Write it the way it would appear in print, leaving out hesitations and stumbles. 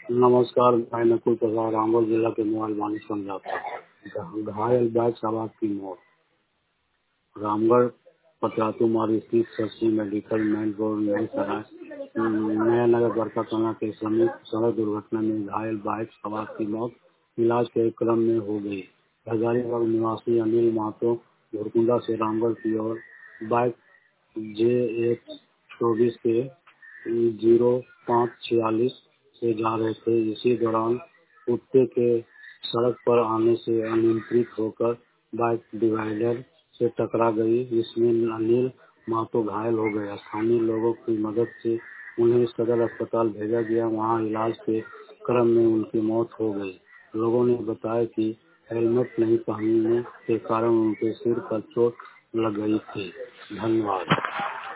नमस्कार, मैं नकुल प्रसाद रामगढ़ जिला के मोबाइल मानिक समझाता हूँ। घायल बाइक सवार की मौत। रामगढ़ पचातुमारी स्थित शशि मेडिकल मेन रोड नया नगर बरकाकाना के समीप सड़क दुर्घटना में घायल बाइक सवार की मौत इलाज के क्रम में हो गई। हजारीबाग निवासी अनिल महतो घुरकुंडा से रामगढ़ की ओर बाइक JH24 के 0546 से जा रहे थे। इसी दौरान कुत्ते के सड़क पर आने से अनियंत्रित होकर बाइक डिवाइडर से टकरा गई, जिसमें अनिल महतो घायल हो गए। स्थानीय लोगों की मदद से उन्हें सदर अस्पताल भेजा गया। वहां इलाज के क्रम में उनकी मौत हो गई। लोगों ने बताया कि हेलमेट नहीं पहनने के कारण उनके सिर पर चोट लग गई थी। धन्यवाद।